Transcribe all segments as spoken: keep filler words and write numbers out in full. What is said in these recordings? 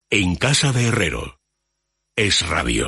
En casa de Herrero. Es Radio.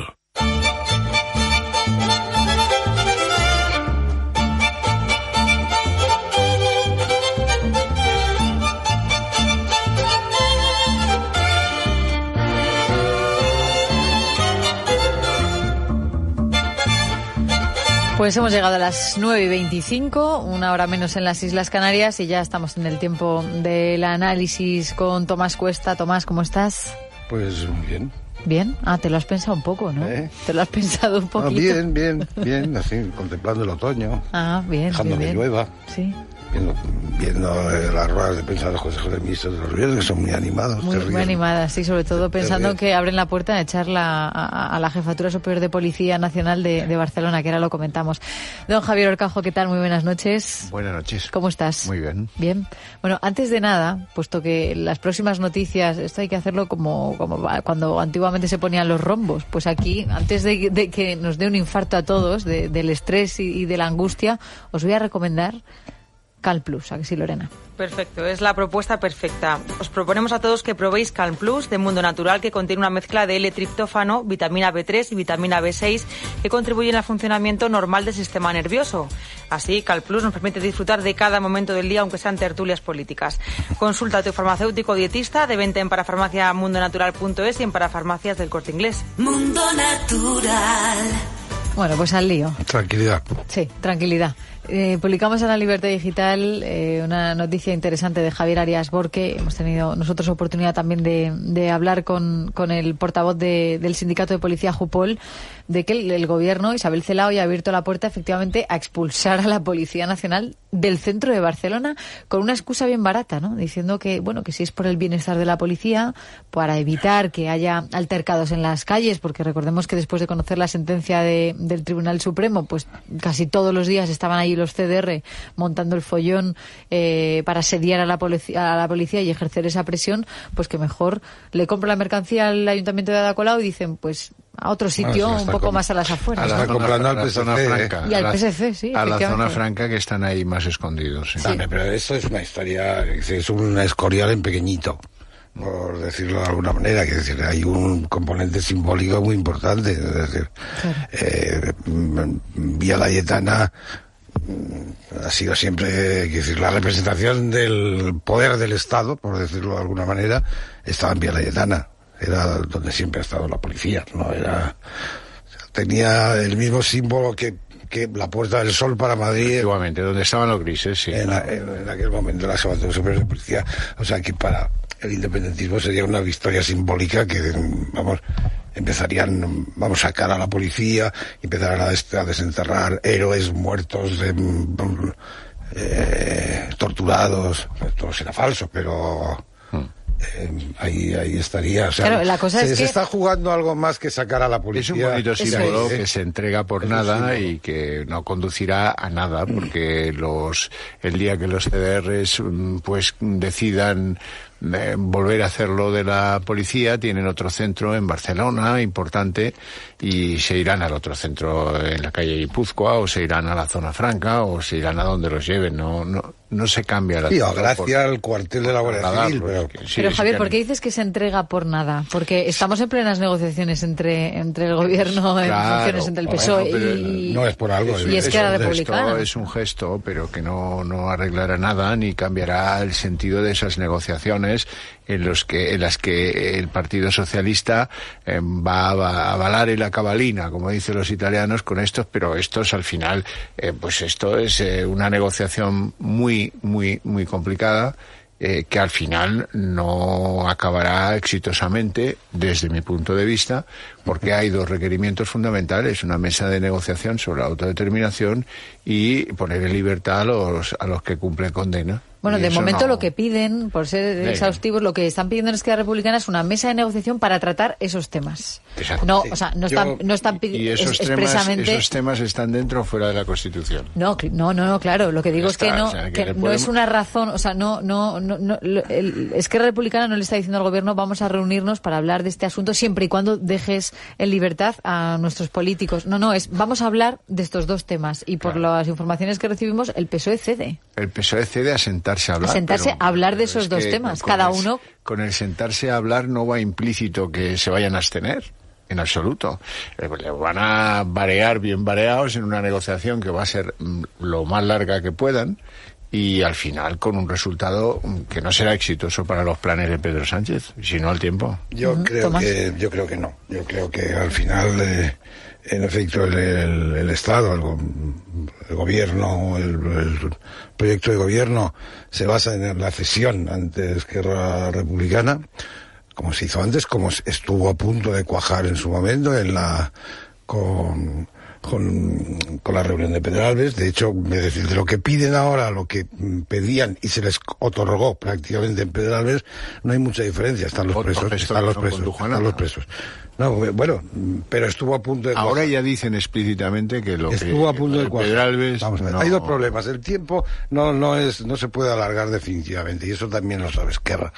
Pues hemos llegado a las nueve y veinticinco, una hora menos en las Islas Canarias, y ya estamos en el tiempo del análisis con Tomás Cuesta. Tomás, ¿cómo estás? Pues bien. ¿Bien? Ah, te lo has pensado un poco, ¿no? ¿Eh? Te lo has pensado un poquito. No, bien, bien, bien, así, contemplando el otoño. Ah, bien, dejando bien, que bien. llueva. Sí. Viendo, viendo eh, las ruedas de prensa de los consejos de ministros de los viernes, que son muy animados. Muy, muy animadas, sí, sobre todo pensando que abren la puerta a echar la, a, a la Jefatura Superior de Policía Nacional de, de Barcelona, que ahora lo comentamos. Don Javier Horcajo, ¿qué tal? Muy buenas noches. Buenas noches. ¿Cómo estás? Muy bien. Bien. Bueno, antes de nada, puesto que las próximas noticias, esto hay que hacerlo como, como cuando antiguamente se ponían los rombos, pues aquí, antes de, de que nos dé un infarto a todos, de, del estrés y, y de la angustia, os voy a recomendar Calm Plus, ¿a que sí, Lorena? Perfecto, es la propuesta perfecta. Os proponemos a todos que probéis Calm Plus de Mundo Natural, que contiene una mezcla de L-triptófano, vitamina B tres y vitamina B seis que contribuyen al funcionamiento normal del sistema nervioso. Así, Calm Plus nos permite disfrutar de cada momento del día, aunque sean tertulias políticas. Consulta a tu farmacéutico dietista, de venta en parafarmacia mundo natural punto es y en parafarmacias del Corte Inglés. Mundo Natural. Bueno, pues al lío. Tranquilidad. Sí, tranquilidad. Eh, publicamos en La Libertad Digital eh, una noticia interesante de Javier Arias Borque. Hemos tenido nosotros oportunidad también de, de hablar con, con el portavoz de, del sindicato de policía Jupol, de que el, el gobierno, Isabel Celao, ya ha abierto la puerta efectivamente a expulsar a la Policía Nacional del centro de Barcelona con una excusa bien barata, ¿no? Diciendo que, bueno, que si es por el bienestar de la policía, para evitar que haya altercados en las calles, porque recordemos que después de conocer la sentencia de, del Tribunal Supremo, pues casi todos los días estaban ahí los C D R montando el follón eh, para asediar a la, policía, a la policía y ejercer esa presión, pues que mejor le compra la mercancía al Ayuntamiento de Ada Colau y dicen, pues a otro sitio, bueno, un poco más a las afueras. A la ¿no? comprando al P S C, zona franca. Y al P S C, sí. A la zona franca, que están ahí más escondidos. Sí. Dame, pero esto es una historia, es un escorial en pequeñito, por decirlo de alguna manera, que es decir, hay un componente simbólico muy importante. Es decir, claro. eh, Vía Laietana ha sido siempre, que decir, la representación del poder del Estado, por decirlo de alguna manera, estaba en Vía Laietana. Era donde siempre ha estado la policía, no era, tenía el mismo símbolo que, que la Puerta del Sol para Madrid. Igualmente, donde estaban los grises, sí. En, la, en, en aquel momento, la Jefatura Superior de Policía. O sea que para el independentismo sería una victoria simbólica que, vamos, empezarían, vamos, a sacar a la policía, empezarían a, des, a desenterrar héroes muertos, de, eh, torturados. Todo será falso, pero... Hmm. Eh, ahí ahí estaría, o sea, claro, la cosa se, es que se está jugando algo más que sacar a la policía. Es un bonito símbolo es, que se entrega por nada y que no conducirá a nada, porque los el día que los C D Rs pues decidan eh, volver a hacerlo de la policía, tienen otro centro en Barcelona importante y se irán al otro centro en la calle Guipúzcoa, o se irán a la zona franca, o se irán a donde los lleven. No no no se cambia la... Sí, o gracias al cuartel de la Guardia Civil. Pero, pero, sí, pero Javier, ¿por qué dices que se entrega por nada? Porque estamos en plenas negociaciones entre entre el gobierno, en claro, funciones entre el P S O E bueno, y... No es por algo. Y es, es que era republicana. Es un gesto, pero que no, no arreglará nada ni cambiará el sentido de esas negociaciones en los que en las que el Partido Socialista eh, va a avalar en la cabalina, como dicen los italianos, con estos, pero estos al final, eh, pues esto es eh, una negociación muy, muy, muy complicada, eh, que al final no acabará exitosamente, desde mi punto de vista, porque hay dos requerimientos fundamentales: una mesa de negociación sobre la autodeterminación y poner en libertad a los, a los que cumplen condena. Bueno, y de momento no... lo que piden, por ser Venga. exhaustivos, lo que están pidiendo en Esquerra Republicana es una mesa de negociación para tratar esos temas. Exacto. No, sí. o sea, no Yo, están, no están pidiendo expresamente. Temas, esos temas están dentro o fuera de la Constitución. No, no, no, no, claro. Lo que digo está, es que no, o sea, que que no podemos... es una razón, o sea, no, no, no, no el Esquerra Republicana no le está diciendo al gobierno vamos a reunirnos para hablar de este asunto siempre y cuando dejes en libertad a nuestros políticos. No, no, es vamos a hablar de estos dos temas y por claro. las informaciones que recibimos el P S O E cede. El P S O E cede a sentarse a hablar. A sentarse pero, a hablar de pero esos es dos que temas, con cada el, uno. Con el sentarse a hablar no va implícito que se vayan a abstener, en absoluto. Eh, Le van a varear bien vareados en una negociación que va a ser mm, lo más larga que puedan y al final con un resultado mm, que no será exitoso para los planes de Pedro Sánchez, sino al tiempo. Yo Uh-huh. creo Tomás. que yo creo que no. Yo creo que al final, eh, en efecto, el, el, el Estado, el, go- el gobierno, el, el proyecto de gobierno se basa en la cesión ante Esquerra Republicana, como se hizo antes, como estuvo a punto de cuajar en su momento en la con con, con la reunión de Pedralbes. De hecho, es decir, de lo que piden ahora, lo que mm, pedían y se les otorgó prácticamente en Pedralbes, no hay mucha diferencia. Están los Otro presos, gesto están que los no presos, condujo a están nada. los presos. No, bueno, pero estuvo a punto de Ahora cuajar. ya dicen explícitamente que lo Estuvo que a punto de cuajar. Pedralbes Vamos a ver, no- hay dos problemas. El tiempo no no es no se puede alargar definitivamente, y eso también lo sabe Esquerra.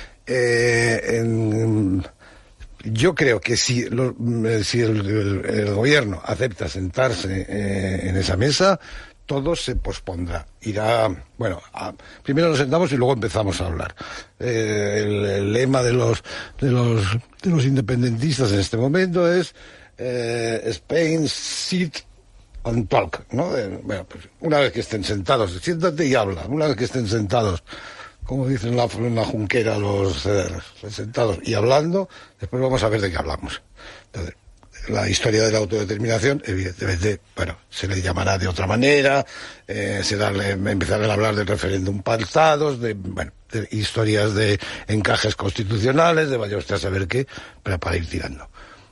Eh, en- yo creo que si, lo- si el, el- el gobierno acepta sentarse eh, en esa mesa, todo se pospondrá. Irá, bueno, a- primero nos sentamos y luego empezamos a hablar. Eh, el, el lema de los de los de los independentistas en este momento es eh, Spain sit and talk, ¿no? Eh, bueno, pues una vez que estén sentados, siéntate y habla. Una vez que estén sentados, como dicen en la, en la Junquera los cederos, sentados y hablando, después vamos a ver de qué hablamos. Entonces, la historia de la autodeterminación, evidentemente, bueno, se le llamará de otra manera, eh, se darle, empezarán a hablar del referéndum pactados, de, bueno, de historias de encajes constitucionales, de vaya usted a saber qué, pero para ir tirando.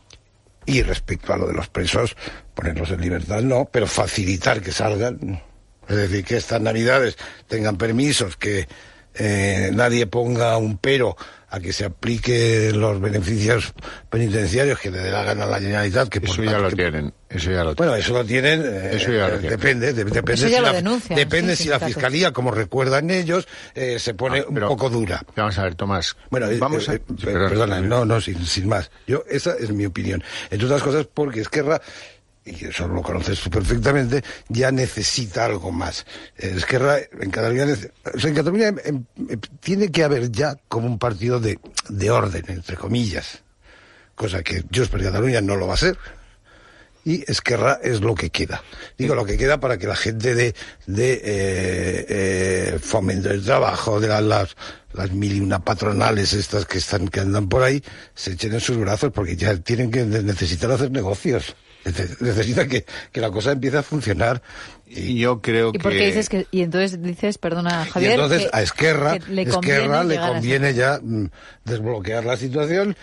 Y respecto a lo de los presos, ponerlos en libertad no, pero facilitar que salgan. Es decir, que estas navidades tengan permisos, que eh, nadie ponga un pero a que se aplique los beneficios penitenciarios que le dé la gana a la Generalitat. Que Eso por ya tanto- lo que- tienen, eso ya lo tienen. Bueno, eso lo tienen. eh, Eso ya lo eh, tienen. Depende, de- depende Eso ya si lo la, denuncian, depende sí, si la sindicatos. fiscalía, como recuerdan ellos, eh, se pone Ah, un pero- poco dura. Vamos a ver, Tomás. Bueno, eh, vamos a... eh, Sí, eh, perdón. perdona, no, no, sin, sin más. Yo, esa es mi opinión. Entre otras cosas, porque Esquerra, y eso lo conoces tú perfectamente, ya necesita algo más. Eh, Esquerra, en Cataluña, nece- o sea, en Cataluña em, em, em, tiene que haber ya como un partido de, de orden, entre comillas. Cosa que Junts per Catalunya no lo va a ser. Y Esquerra es lo que queda. Digo, lo que queda para que la gente de, de eh, eh, fomento del trabajo, de la- las, las mil y una patronales estas que están que andan por ahí, se echen en sus brazos, porque ya tienen que necesitar hacer negocios. Nece- Necesitan que, que la cosa empiece a funcionar. Y yo creo ¿Y que... por qué dices que.? Y entonces dices, perdona, Javier. y entonces que- a Esquerra, que le conviene Esquerra le llegar a conviene ese- ya mm, desbloquear la situación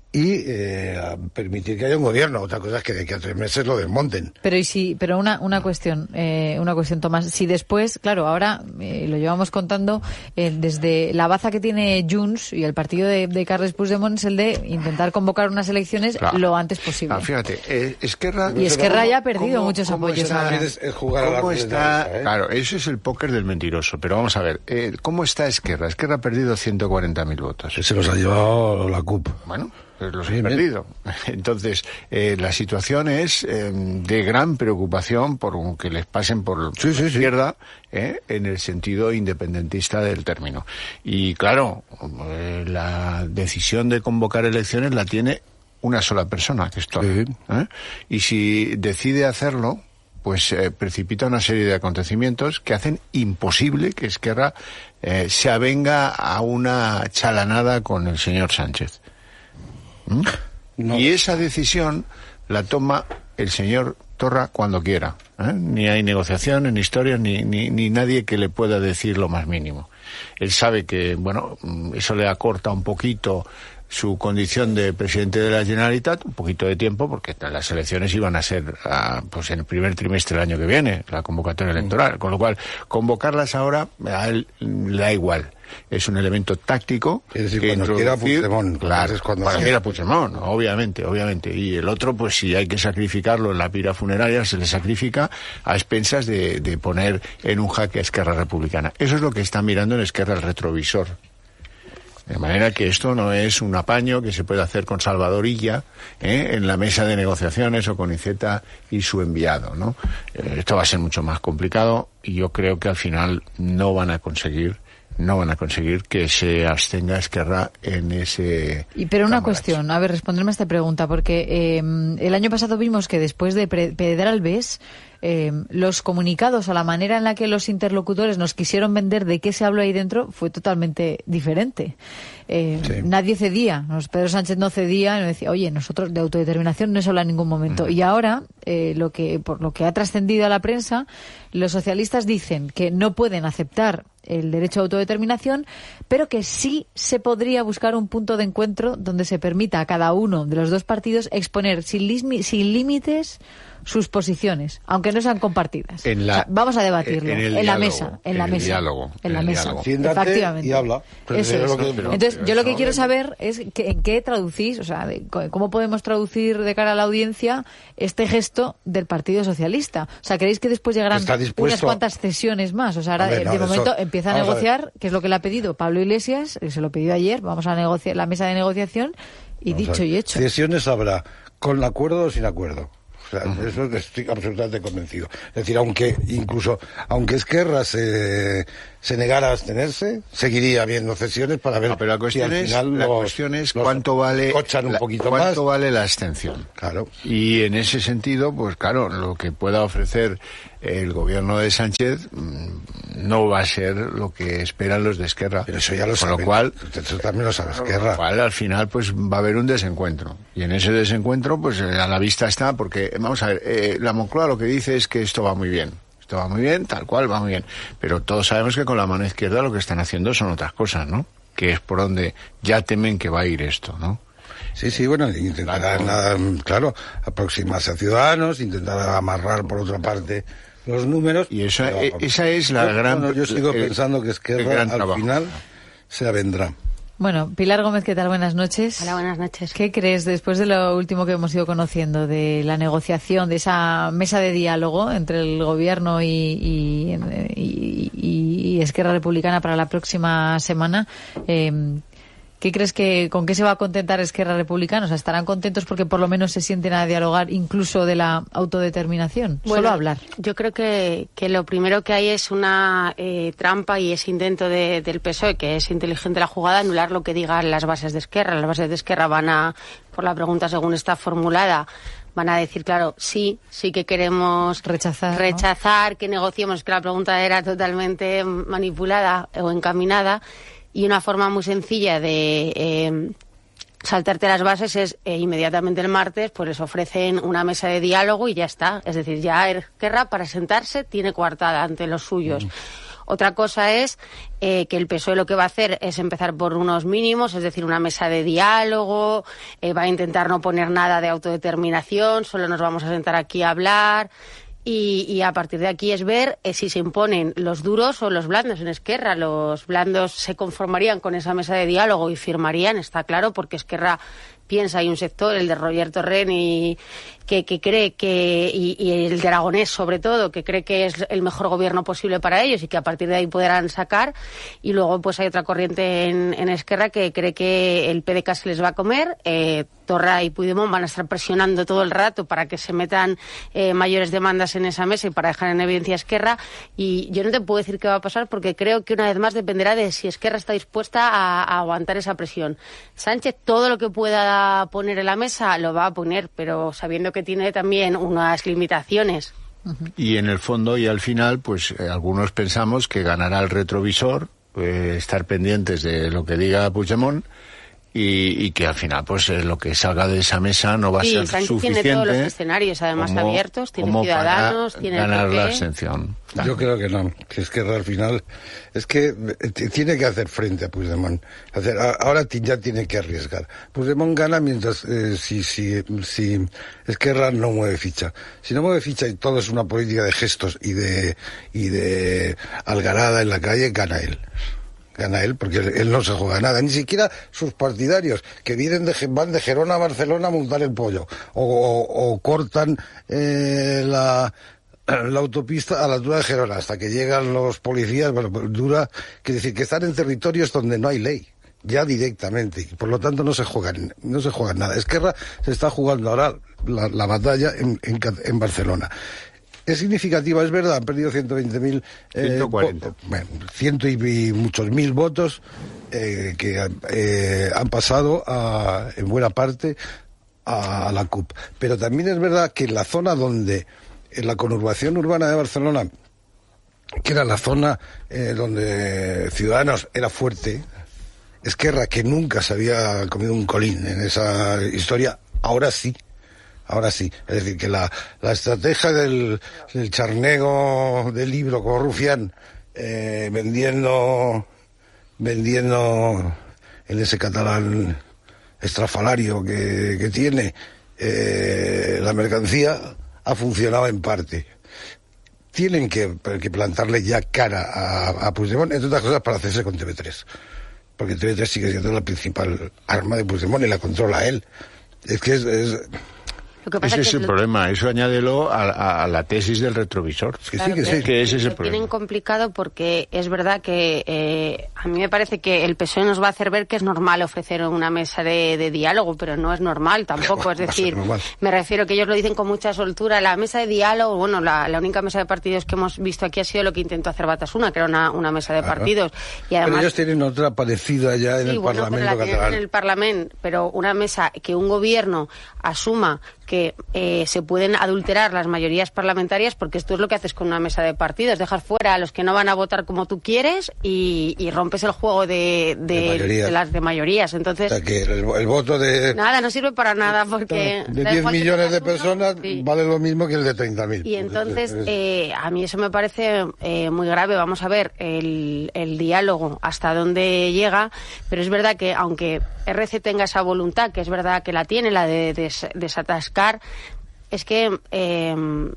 y eh, a permitir que haya un gobierno. Otra cosa es que de aquí a tres meses lo desmonten. Pero y si, pero una una cuestión, eh, una cuestión, Tomás. Si después, claro, ahora eh, lo llevamos contando eh, desde la baza que tiene Junts y el partido de, de Carles Puigdemont es el de intentar convocar unas elecciones Claro. lo antes posible. Ah, fíjate, eh, Esquerra... Y Esquerra ya ha ¿Cómo- perdido muchos cómo apoyos está- ahora. Es, es jugar a la ¿Cómo ruleta está? rusa, ¿eh? Claro, eso es el póker del mentiroso. Pero vamos a ver, eh, ¿cómo está Esquerra? Esquerra ha perdido ciento cuarenta mil votos. Se los ha llevado la C U P. Bueno, pues los Sí, he bien. perdido. Entonces, eh, la situación es eh, de gran preocupación por que les pasen por Sí, la sí, sí. izquierda, eh, en el sentido independentista del término. Y claro, eh, la decisión de convocar elecciones la tiene una sola persona, que es Torra. Sí. ¿eh? Y si decide hacerlo, pues eh, precipita una serie de acontecimientos que hacen imposible que Esquerra eh, se avenga a una chalanada con el señor Sánchez. ¿Mm? No. Y esa decisión la toma el señor Torra cuando quiera. ¿eh? Ni hay negociaciones, ni historias, ni, ni, ni nadie que le pueda decir lo más mínimo. Él sabe que, bueno, mm, eso le acorta un poquito su condición de presidente de la Generalitat, un poquito de tiempo, porque las elecciones iban a ser ah, pues en el primer trimestre del año que viene, la convocatoria electoral, con lo cual convocarlas ahora a él le da igual. Es un elemento táctico. Es decir, que cuando quiera introducir- Puigdemont, claro, es cuando cuando sea. quiera Puigdemont, obviamente, obviamente. Y el otro, pues si hay que sacrificarlo en la pira funeraria, se le sacrifica a expensas de, de poner en un jaque a Esquerra Republicana. Eso es lo que está mirando en Esquerra el retrovisor. De manera que esto no es un apaño que se puede hacer con Salvadorilla ¿eh? en la mesa de negociaciones o con Iceta y su enviado, ¿no? Eh, esto va a ser mucho más complicado y yo creo que al final no van a conseguir no van a conseguir que se abstenga Esquerra en ese... Y pero una cambalache. cuestión, a ver, responderme a esta pregunta, porque eh, el año pasado vimos que después de pre- Pedralbes, eh, los comunicados o la manera en la que los interlocutores nos quisieron vender de qué se habló ahí dentro fue totalmente diferente. Eh, Sí. Nadie cedía, nos- Pedro Sánchez no cedía, no decía, oye, nosotros de autodeterminación no se habla en ningún momento. Uh-huh. Y ahora, eh, lo que por lo que ha trascendido a la prensa, los socialistas dicen que no pueden aceptar el derecho a autodeterminación, pero que sí se podría buscar un punto de encuentro donde se permita a cada uno de los dos partidos exponer sin, lismi- sin límites sus posiciones, aunque no sean compartidas. En la, o sea, vamos a debatirlo en, en, el la diálogo, mesa, en, en la el mesa, diálogo, en la el mesa, diálogo. Siéntate efectivamente. y habla. Pero eso es es. lo que- Pero- Entonces, pero yo lo que eso- quiero saber es que, en qué traducís, o sea, de, cómo podemos traducir de cara a la audiencia este gesto del Partido Socialista. O sea, ¿creéis que después llegarán Está dispuesto- unas cuantas cesiones más? O sea, ahora Hombre, no, de eso- momento empieza a vamos a negociar, que es lo que le ha pedido Pablo Iglesias, que se lo pidió ayer, vamos a negociar la mesa de negociación y Vamos a dicho ver. y hecho. Cesiones habrá, con acuerdo o sin acuerdo. O sea, uh-huh. Eso estoy absolutamente convencido. Es decir, aunque incluso, aunque Esquerra se, se negara a abstenerse, seguiría habiendo cesiones para ver no, pero la cuestión si al es, final la los, cuestión es los cuánto vale cochan un la, poquito cuánto más. vale la abstención. Claro. Y en ese sentido, pues claro, lo que pueda ofrecer el gobierno de Sánchez mmm, no va a ser lo que esperan los de Esquerra. Pero eso ya lo Con saben. lo cual, eso también lo sabe Esquerra. Con lo cual, al final, pues va a haber un desencuentro. Y en ese desencuentro, pues a la vista está, porque, vamos a ver, eh, la Moncloa lo que dice es que esto va muy bien. Esto va muy bien, tal cual, va muy bien. Pero todos sabemos que con la mano izquierda lo que están haciendo son otras cosas, ¿no? Que es por donde ya temen que va a ir esto, ¿no? Sí, sí, bueno, intentarán, claro, claro aproximarse a Ciudadanos, intentar amarrar por otra parte los números. Y eso, pero, esa es la yo, gran... Bueno, yo sigo el, pensando que Esquerra al trabajo. final se avendrá. Bueno, Pilar Gómez, ¿qué tal? Buenas noches. Hola, buenas noches. ¿Qué crees, después de lo último que hemos ido conociendo, de la negociación, de esa mesa de diálogo entre el Gobierno y, y, y, y Esquerra Republicana para la próxima semana? Eh, ¿Qué crees que, con qué se va a contentar Esquerra Republicana? O sea, ¿estarán contentos porque por lo menos se sienten a dialogar incluso de la autodeterminación? Bueno, Solo hablar. Yo creo que, que lo primero que hay es una eh, trampa y ese intento de, del P S O E, que es inteligente la jugada, anular lo que digan las bases de Esquerra. Las bases de Esquerra van a, por la pregunta según está formulada, van a decir, claro, sí, sí que queremos rechazar, rechazar ¿no? que negociemos, que la pregunta era totalmente manipulada o encaminada. Y una forma muy sencilla de eh, saltarte las bases es eh, inmediatamente el martes pues les ofrecen una mesa de diálogo y ya está. Es decir, ya Esquerra para sentarse tiene coartada ante los suyos. Mm. Otra cosa es eh, que el P S O E lo que va a hacer es empezar por unos mínimos, es decir, una mesa de diálogo, eh, va a intentar no poner nada de autodeterminación, solo nos vamos a sentar aquí a hablar. Y, y a partir de aquí es ver eh, si se imponen los duros o los blandos en Esquerra. Los blandos se conformarían con esa mesa de diálogo y firmarían, está claro, porque Esquerra piensa, hay un sector, el de Roger Torrent, y, que, que cree que, y, y el de Aragonés sobre todo, que cree que es el mejor gobierno posible para ellos y que a partir de ahí podrán sacar. Y luego pues hay otra corriente en, en Esquerra que cree que el P D K se les va a comer. Eh, Torra y Puigdemont van a estar presionando todo el rato para que se metan eh, mayores demandas en esa mesa y para dejar en evidencia a Esquerra. Y yo no te puedo decir qué va a pasar porque creo que una vez más dependerá de si Esquerra está dispuesta a, a aguantar esa presión. Sánchez todo lo que pueda poner en la mesa lo va a poner, pero sabiendo que tiene también unas limitaciones. Y en el fondo y al final, pues eh, algunos pensamos que ganará el retrovisor, eh, estar pendientes de lo que diga Puigdemont. Y, y que al final pues eh, lo que salga de esa mesa no va a sí, ser Sánchez suficiente. Tiene todos los escenarios además como, abiertos, tiene Ciudadanos, tiene ganar el P P. la abstención. Yo creo que no, que Esquerra al final es que tiene que hacer frente a Puigdemont. Hacer, ahora ya tiene que arriesgar. Puigdemont gana mientras eh, si, si, si Esquerra no mueve ficha. Si no mueve ficha y todo es una política de gestos y de y de algarada en la calle, gana él. Gana él, porque él, él no se juega nada, ni siquiera sus partidarios, que vienen de, van de Gerona a Barcelona a montar el pollo, o, o, o cortan eh, la, la autopista a la altura de Gerona, hasta que llegan los policías. Bueno, dura, que decir, que están en territorios donde no hay ley, ya directamente, y por lo tanto no se juega, no se juega nada. Esquerra se está jugando ahora la, la batalla en, en, en Barcelona. Es significativa, es verdad, han perdido ciento veinte mil... Eh, ciento cuarenta. Bueno, ciento y, y muchos mil votos eh, que eh, han pasado a, en buena parte a, a la C U P. Pero también es verdad que en la zona donde, en la conurbación urbana de Barcelona, que era la zona eh, donde Ciudadanos era fuerte, Esquerra, que nunca se había comido un colín en esa historia, ahora sí. Ahora sí, es decir, que la, la estrategia del, del charnego del libro como Rufián, eh, vendiendo, vendiendo en ese catalán estrafalario que, que tiene eh, la mercancía, ha funcionado en parte. Tienen que, que plantarle ya cara a, a Puigdemont, entre otras cosas, para hacerse con T V tres. Porque T V tres sigue siendo la principal arma de Puigdemont y la controla él. Es que es... es Lo que pasa ese es, es que el lo... problema, eso añádelo a, a, a la tesis del retrovisor. Que Claro, sí, que que, sí. Que ese es el lo problema. tienen complicado porque es verdad que eh, a mí me parece que el P S O E nos va a hacer ver que es normal ofrecer una mesa de, de diálogo, pero no es normal tampoco. Es decir, me refiero que ellos lo dicen con mucha soltura. La mesa de diálogo, bueno, la, la única mesa de partidos que hemos visto aquí ha sido lo que intentó hacer Batasuna, que era una, una mesa de Claro. partidos. Y además, pero ellos tienen otra parecida ya en sí, el bueno, Parlamento pero la tienen catalán. en el Parlamento, pero una mesa que un gobierno asuma que eh, se pueden adulterar las mayorías parlamentarias, porque esto es lo que haces con una mesa de partidos, dejar fuera a los que no van a votar como tú quieres y, y rompes el juego de, de, De mayorías. de las de mayorías. Entonces, O sea, que el, el voto de, nada, no sirve para nada porque... de da diez igual que millones de tengas uno, personas sí. vale lo mismo que el de treinta mil. Y entonces, eh, a mí eso me parece eh, muy grave. Vamos a ver el, el diálogo hasta dónde llega, pero es verdad que aunque R C tenga esa voluntad, que es verdad que la tiene, la de des, desatascar, es que eh,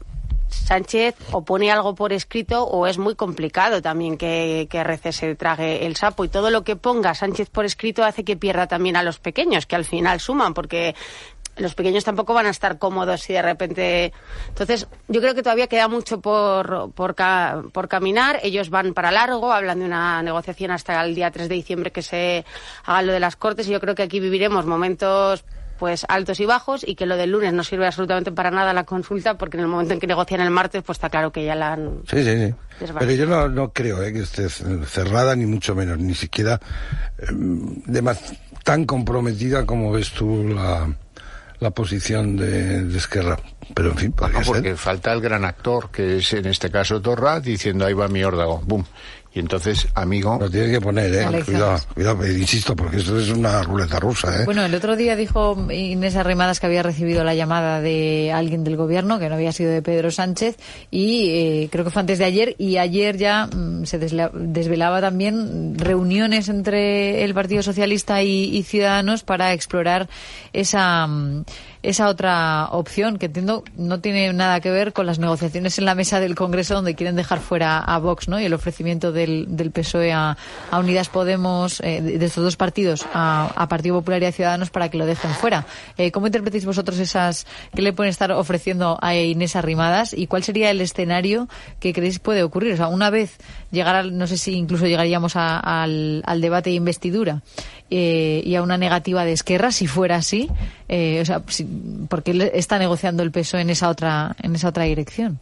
Sánchez o pone algo por escrito o es muy complicado también que, que R C se trague el sapo, y todo lo que ponga Sánchez por escrito hace que pierda también a los pequeños, que al final suman, porque los pequeños tampoco van a estar cómodos si de repente... Entonces, yo creo que todavía queda mucho por, por, ca... por caminar. Ellos van para largo, hablan de una negociación hasta el día tres de diciembre que se haga lo de las Cortes, y yo creo que aquí viviremos momentos pues altos y bajos, y que lo del lunes no sirve absolutamente para nada la consulta, porque en el momento en que negocian el martes, pues está claro que ya la han... Sí, sí, sí. desvanecido. Pero yo no, no creo eh, que esté cerrada, ni mucho menos, ni siquiera eh, de más, tan comprometida como ves tú la... la posición de, de Esquerra, pero en fin, podría Ah, porque ser. falta el gran actor, que es en este caso Torra, diciendo ahí va mi órdago, ¡bum! Y entonces, amigo... Lo tiene que poner, eh, Alexa. cuidado, cuidado, eh, insisto, porque esto es una ruleta rusa, eh. Bueno, el otro día dijo Inés Arrimadas que había recibido la llamada de alguien del gobierno, que no había sido de Pedro Sánchez, y eh, creo que fue antes de ayer, y ayer ya mmm, se desla- desvelaba también reuniones entre el Partido Socialista y, y Ciudadanos para explorar esa... Mmm, esa otra opción, que entiendo no tiene nada que ver con las negociaciones en la mesa del Congreso, donde quieren dejar fuera a Vox, ¿no? Y el ofrecimiento del, del P S O E a, a Unidas Podemos, eh, de, de estos dos partidos, a, a Partido Popular y a Ciudadanos, para que lo dejen fuera. Eh, ¿Cómo interpretáis vosotros esas, qué le pueden estar ofreciendo a Inés Arrimadas, y cuál sería el escenario que creéis puede ocurrir? O sea, una vez llegara, no sé si incluso llegaríamos a, al, al debate de investidura, eh, y a una negativa de Esquerra, si fuera así, eh, o sea, si, ¿por qué está negociando el P S O E en esa otra, en esa otra dirección?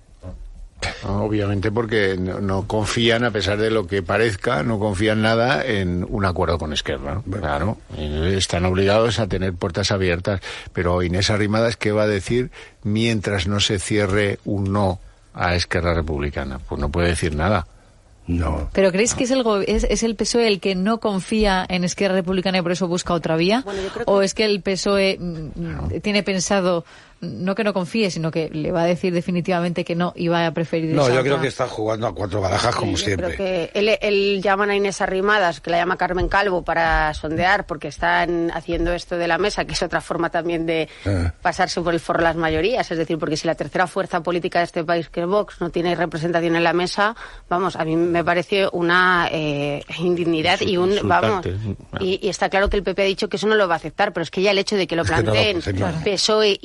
Obviamente porque no, no confían, a pesar de lo que parezca, no confían nada en un acuerdo con Esquerra, ¿no? Claro, están obligados a tener puertas abiertas, pero Inés Arrimadas, ¿qué va a decir mientras no se cierre un no a Esquerra Republicana? Pues no puede decir nada. No. ¿Pero creéis que es el, go- es, es el P S O E el que no confía en Esquerra Republicana y por eso busca otra vía? Bueno, yo creo que- ¿O es que el P S O E mm, No. tiene pensado, no que no confíe, sino que le va a decir definitivamente que no y va a preferir No, esa yo otra? creo que está jugando a cuatro barajas, como Sí, yo siempre. creo que él, él llaman a Inés Arrimadas, que la llama Carmen Calvo, para sondear, porque están haciendo esto de la mesa, que es otra forma también de Eh. pasarse por el forro de las mayorías. Es decir, porque si la tercera fuerza política de este país, que es Vox, no tiene representación en la mesa, vamos, a mí me parece una eh, indignidad y un, vamos, Insultante. y, y está claro que el P P ha dicho que eso no lo va a aceptar, pero es que ya el hecho de que lo Es que no lo planteen acepta, claro. P S O E y Podemos,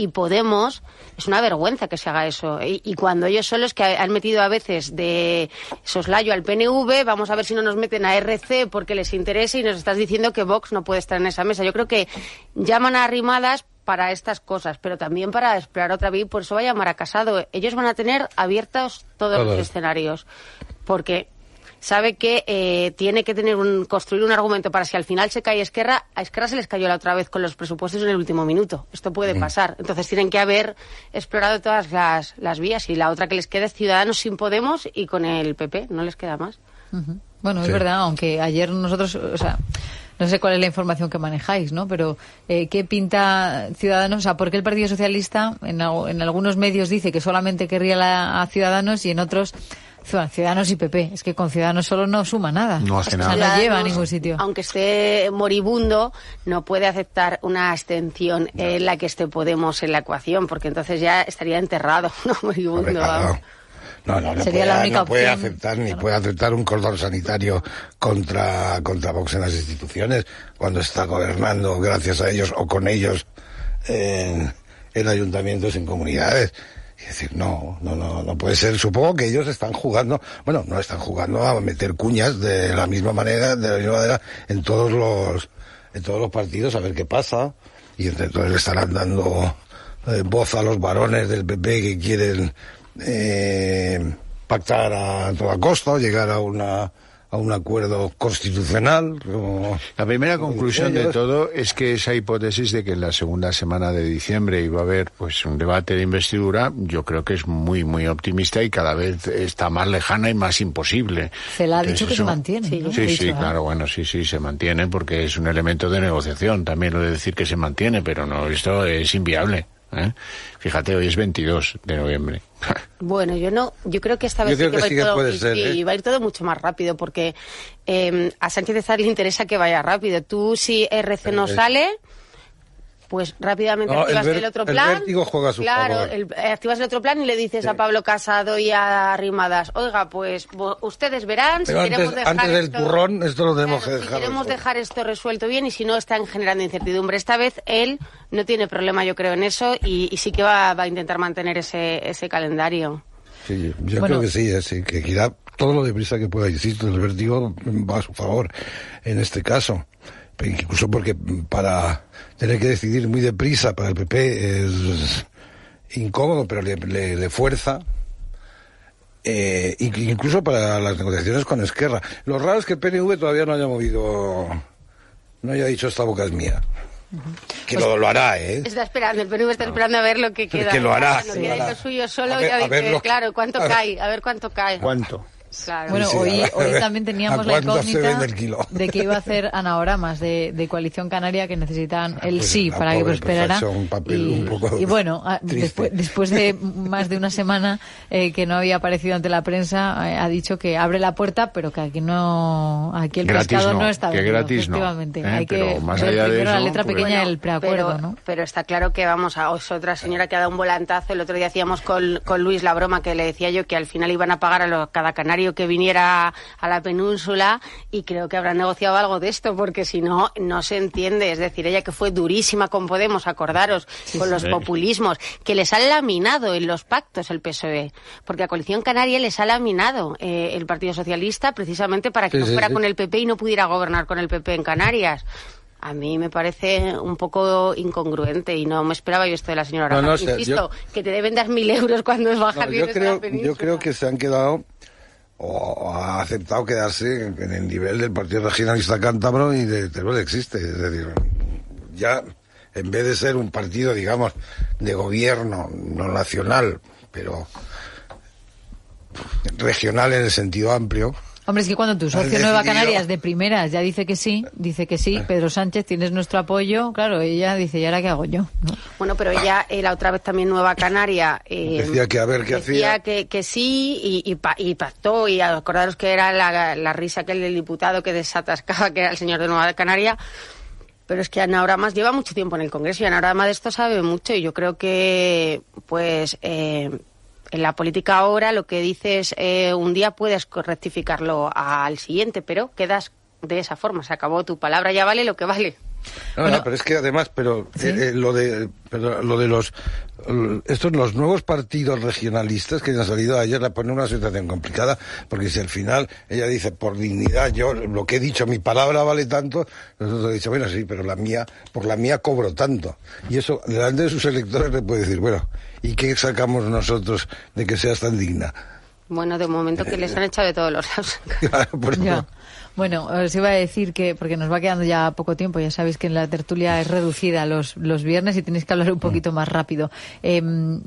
Podemos, es una vergüenza que se haga eso. Y, y cuando ellos son los que han metido a veces de soslayo al P N V, vamos a ver si no nos meten a R C porque les interesa y nos estás diciendo que Vox no puede estar en esa mesa. Yo creo que llaman a Arrimadas para estas cosas, pero también para explorar otra vez, por eso va a llamar a Casado. Ellos van a tener abiertos todos Todos. los escenarios, porque sabe que eh, tiene que tener un construir un argumento para si al final se cae Esquerra. A Esquerra se les cayó la otra vez con los presupuestos en el último minuto. Esto puede mm. pasar. Entonces tienen que haber explorado todas las, las vías, y la otra que les queda es Ciudadanos sin Podemos y con el P P. No les queda más. Uh-huh. Bueno, sí. es verdad, aunque ayer nosotros, o sea, no sé cuál es la información que manejáis, ¿no? Pero eh, ¿qué pinta Ciudadanos? O sea, ¿por qué el Partido Socialista en, en algunos medios dice que solamente querría la, a Ciudadanos y en otros Ciudadanos y P P? Es que con Ciudadanos solo no suma nada. No hace nada. O sea, no lleva a ningún sitio. Aunque esté moribundo, no puede aceptar una abstención no. en la que esté Podemos en la ecuación, porque entonces ya estaría enterrado, no moribundo. No, no, no, no, Sería puede, la única no puede opción. aceptar ni Claro. puede aceptar un cordón sanitario contra contra Vox en las instituciones cuando está gobernando gracias a ellos o con ellos en, en ayuntamientos, en comunidades. Es decir, no, no, no, no puede ser. Supongo que ellos están jugando, bueno, no están jugando a meter cuñas de la misma manera, de la misma manera en todos los, en todos los partidos, a ver qué pasa. Y entonces le estarán dando eh, voz a los varones del P P que quieren eh, pactar a toda costa, llegar a una a un acuerdo constitucional. Como, la primera conclusión de todo es que esa hipótesis de que en la segunda semana de diciembre iba a haber pues un debate de investidura, yo creo que es muy muy optimista y cada vez está más lejana y más imposible. Se la ha Entonces, dicho que eso, se mantiene, sí, ¿no? sí, dicho, sí, ¿eh? claro, bueno, sí, sí, se mantiene porque es un elemento de negociación. También lo de decir que se mantiene, pero no, esto es inviable. ¿Eh? Fíjate, hoy es veintidós de noviembre. Bueno, yo no, yo creo que esta vez Yo sí creo que, que va, sí a ir todo, que puede ser, y, ¿eh? y va a ir todo mucho más rápido, porque eh, a Sánchez de Sá le interesa que vaya rápido. Tú, si R C no Eh, sale, pues rápidamente no, activas el, el, ver, otro el plan. vértigo juega a su claro, favor. el, eh, activas el otro plan y le dices Sí. a Pablo Casado y a Arrimadas, oiga, pues bo, ustedes verán Pero si antes, queremos dejar antes del esto, turrón, esto lo tenemos claro, que si dejar. queremos resuelto. dejar esto resuelto bien, y si no están generando incertidumbre. Esta vez él no tiene problema, yo creo, en eso, y, y sí que va, va a intentar mantener ese, ese calendario. Sí, yo Bueno. creo que sí, eh, sí, que quizá todo lo deprisa que pueda. Insisto, el vértigo va a su favor en este caso. Incluso porque para tener que decidir muy deprisa para el P P es incómodo, pero le, le, le fuerza. Eh, incluso para las negociaciones con Esquerra. Lo raro es que el P N V todavía no haya movido, no haya dicho esta boca es mía. Uh-huh. Que pues, lo, lo hará, ¿eh? Está esperando, el P N V está no. esperando a ver lo que queda. Que lo hará. No sí, queda lo hará. lo suyo solo, ver, ya dice, lo... claro, ¿cuánto cae? A ver cuánto cae. ¿Cuánto? Claro. Bueno, sí, hoy, ver, hoy también teníamos la incógnita de que iba a hacer anagramas de, de Coalición Canaria que necesitan el pues sí para que prosperara. Pues y, y bueno, después, después de más de una semana eh, que no había aparecido ante la prensa, eh, ha dicho que abre la puerta, pero que aquí no, aquí el gratis pescado no, no está que vendido, gratis efectivamente. No, ¿eh? Hay pero que más ver allá primero de eso, la letra pues, pequeña bueno, del preacuerdo, pero, ¿no? Pero está claro que vamos a es otra señora que ha dado un volantazo. El otro día hacíamos con, con Luis la broma que le decía yo que al final iban a pagar a lo, cada canario que viniera a la península, y creo que habrán negociado algo de esto, porque si no, no se entiende. Es decir, ella que fue durísima con Podemos, acordaros, sí, con sí, los sí. populismos, que les han laminado en los pactos el P S O E, porque a Coalición Canaria les ha laminado eh, el Partido Socialista precisamente para que sí, no fuera sí, con sí. el P P y no pudiera gobernar con el P P en Canarias. A mí me parece un poco incongruente y no me esperaba yo esto de la señora Rafa. No, no, Insisto, yo... que te deben dar mil euros cuando es bajar no, yo creo, la península. Yo creo que se han quedado o ha aceptado quedarse en el nivel del Partido Regionalista Cántabro y de Teruel existe. Es decir, ya en vez de ser un partido, digamos, de gobierno, no nacional, pero regional en el sentido amplio. Hombre, es que cuando tu socio Nueva Canarias de primeras ya dice que sí, dice que sí, Pedro Sánchez, tienes nuestro apoyo, claro, ella dice, ¿y ahora qué hago yo? ¿No? Bueno, pero ella, eh, la otra vez también Nueva Canaria... Eh, decía que a ver qué decía hacía. que, que sí, y, y, pa, y pactó, y acordaros que era la, la risa aquel del diputado que desatascaba, que era el señor de Nueva Canaria. Pero es que Ana Oramas lleva mucho tiempo en el Congreso, y Ana Oramas de esto sabe mucho, y yo creo que, pues... Eh, en la política ahora lo que dices eh, un día puedes rectificarlo al siguiente, pero quedas de esa forma. Se acabó, tu palabra ya vale lo que vale. No, bueno, no, pero es que además, pero, ¿sí? eh, eh, lo de pero lo de los estos los nuevos partidos regionalistas que han salido ayer la ponen una situación complicada, porque si al final ella dice por dignidad, yo lo que he dicho, mi palabra vale tanto, nosotros he dicho, bueno, sí, pero la mía, por la mía cobro tanto, y eso delante de sus electores le puede decir, bueno, ¿y qué sacamos nosotros de que seas tan digna? Bueno, de momento que les han echado de todos los lados. Por eso. Ya. Bueno, os iba a decir que, porque nos va quedando ya poco tiempo, ya sabéis que en la tertulia es reducida los, los viernes y tenéis que hablar un poquito más rápido. Eh,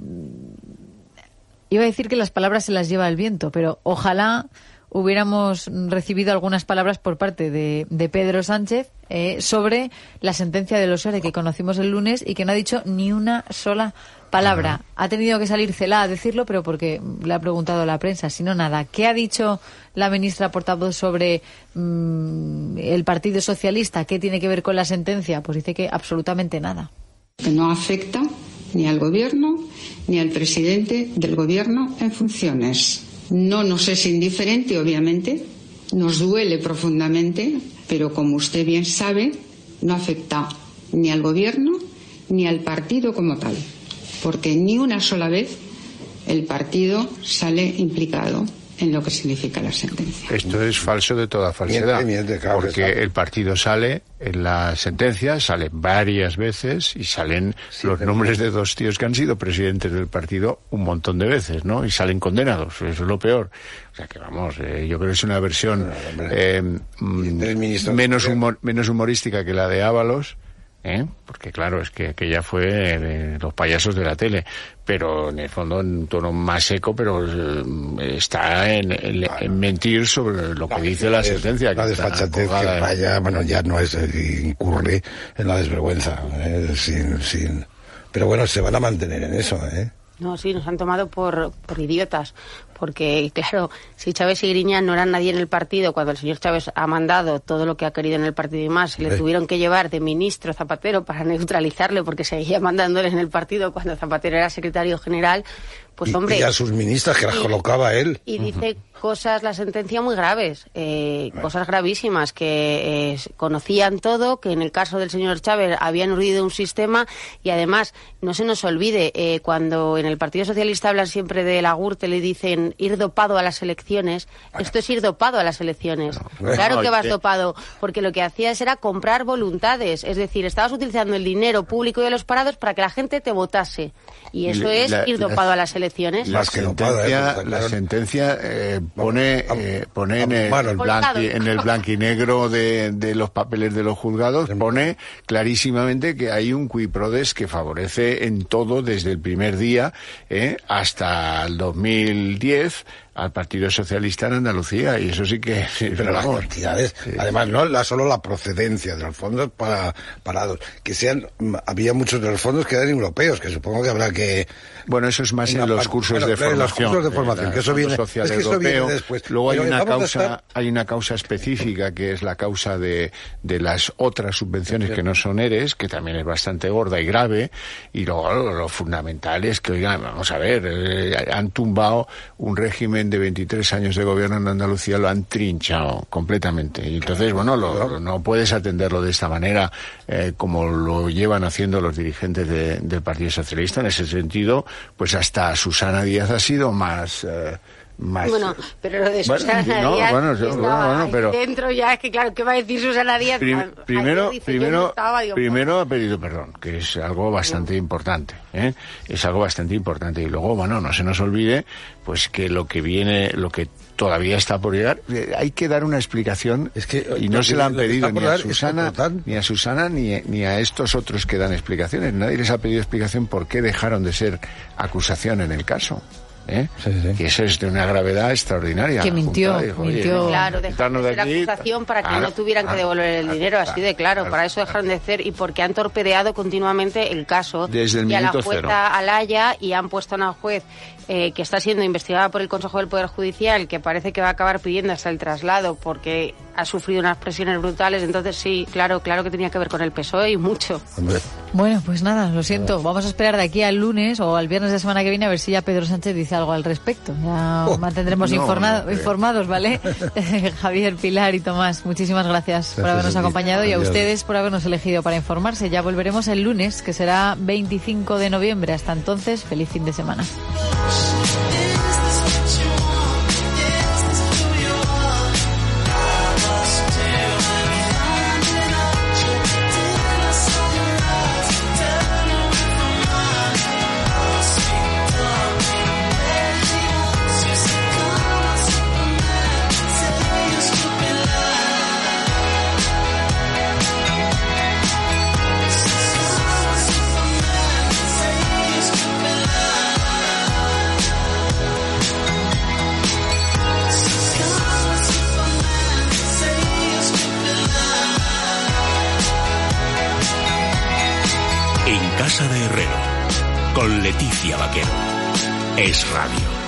iba a decir que las palabras se las lleva el viento, pero ojalá hubiéramos recibido algunas palabras por parte de, de Pedro Sánchez eh, sobre la sentencia de los E R E que conocimos el lunes y que no ha dicho ni una sola palabra. Ha tenido que salir Celaá a decirlo, pero porque le ha preguntado a la prensa, si no nada. ¿Qué ha dicho la ministra portavoz sobre mmm, el Partido Socialista? ¿Qué tiene que ver con la sentencia? Pues dice que absolutamente nada. Que no afecta ni al Gobierno ni al presidente del Gobierno en funciones. No nos es indiferente, obviamente, nos duele profundamente, pero como usted bien sabe, no afecta ni al Gobierno ni al partido como tal, porque ni una sola vez el partido sale implicado en lo que significa la sentencia. Esto es falso de toda falsedad, miente, miente, claro, porque exacto. el partido sale en la sentencia, sale varias veces y salen sí, los pero... nombres de dos tíos que han sido presidentes del partido un montón de veces, ¿no? Y salen condenados, eso es lo peor. O sea que vamos, eh, yo creo que es una versión no, eh, menos, humor, menos humorística que la de Ábalos. ¿Eh? Porque claro, es que aquella fue de los payasos de la tele, pero en el fondo en un tono más seco, pero eh, está en, en, en mentir sobre lo que la, dice la es, sentencia. La desfachatez que vaya, bueno, ya no es, incurre en la desvergüenza, eh, sin, sin, pero bueno, se van a mantener en eso, ¿eh? No, sí, nos han tomado por, por idiotas, porque, claro, si Chávez y Griñán no eran nadie en el partido, cuando el señor Chávez ha mandado todo lo que ha querido en el partido y más, se le tuvieron que llevar de ministro Zapatero para neutralizarle, porque seguía mandándoles en el partido cuando Zapatero era secretario general, pues y, hombre... Y a sus ministras, que las y, colocaba él. Y dice uh-huh. cosas, la sentencia, muy graves, eh, bueno. cosas gravísimas, que eh, conocían todo, que en el caso del señor Chávez habían urdido un sistema, y además, no se nos olvide, eh, cuando en el Partido Socialista hablan siempre de la Gürtel, le dicen ir dopado a las elecciones, bueno. esto es ir dopado a las elecciones. No. Claro que vas dopado, porque lo que hacías era comprar voluntades, es decir, estabas utilizando el dinero público de los parados para que la gente te votase, y eso la, es la, ir dopado la, a las elecciones. La sentencia, eh, la sentencia eh, pone, eh, pone en, el, el blanqui, en el blanquinegro de, de los papeles de los juzgados, pone clarísimamente que hay un qui prodest que favorece en todo desde el primer día eh, hasta el dos mil diez al Partido Socialista en Andalucía, y eso sí que... Sí, pero las cantidades, sí. Además, no la, solo la procedencia de los fondos para parados, que sean, había muchos de los fondos que eran europeos, que supongo que habrá que... Bueno, eso es más en los cursos bueno, de formación. En los cursos de formación, eh, que eso viene, social es que eso viene después. Luego hay una causa, estar... hay una causa específica, que es la causa de, de las otras subvenciones sí. que no son E R E S, que también es bastante gorda y grave, y luego lo, lo fundamental es que, oigan, vamos a ver, eh, han tumbado un régimen de veintitrés años de gobierno en Andalucía, lo han trinchado completamente, y entonces, bueno, lo, no puedes atenderlo de esta manera, eh, como lo llevan haciendo los dirigentes de, del Partido Socialista. En ese sentido, pues hasta Susana Díaz ha sido más... Eh, Más, bueno, pero lo de Susana bueno, Díaz no, bueno, yo, estaba bueno, pero dentro ya, es que claro, ¿qué va a decir Susana Díaz? Prim, primero, dice, primero, no estaba, digo, primero ha pedido perdón, que es algo bastante importante, ¿eh? Es algo bastante importante. Y luego, bueno, no se nos olvide, pues que lo que viene, lo que todavía está por llegar, eh, hay que dar una explicación, es que, y no se la han pedido ni a Susana, ni a Susana, ni, ni a estos otros que dan explicaciones. Nadie les ha pedido explicación por qué dejaron de ser acusación en el caso. ¿Eh? Sí, sí. Que eso es de una gravedad extraordinaria. Que mintió, Junta, dijo, mintió. Claro, dejaron de hacer de acusación para que ah, no tuvieran ah, que devolver el dinero, así de claro, para eso dejaron de hacer, y porque han torpedeado continuamente el caso. Desde el y a la minuto jueza cero. Alaya, y han puesto a una juez eh, que está siendo investigada por el Consejo del Poder Judicial, que parece que va a acabar pidiendo hasta el traslado porque ha sufrido unas presiones brutales. Entonces sí, claro, claro que tenía que ver con el P S O E y mucho. Hombre. Bueno, pues nada, lo siento. Vamos a esperar de aquí al lunes o al viernes de semana que viene a ver si ya Pedro Sánchez dice algo al respecto. Ya oh, mantendremos no, informa- no, informados, ¿vale? Javier, Pilar y Tomás, muchísimas gracias, gracias por habernos acompañado y a ustedes por habernos elegido para informarse. Ya volveremos el lunes, que será veinticinco de noviembre. Hasta entonces, feliz fin de semana. Casa de Herrero, con Leticia Vaquero. Es Radio.